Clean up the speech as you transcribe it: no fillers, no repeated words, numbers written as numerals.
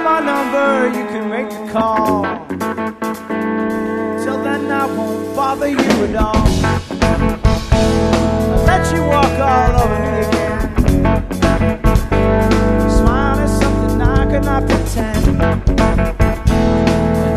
my number, you can make the call. Till then I won't bother you at all. I'll let you walk all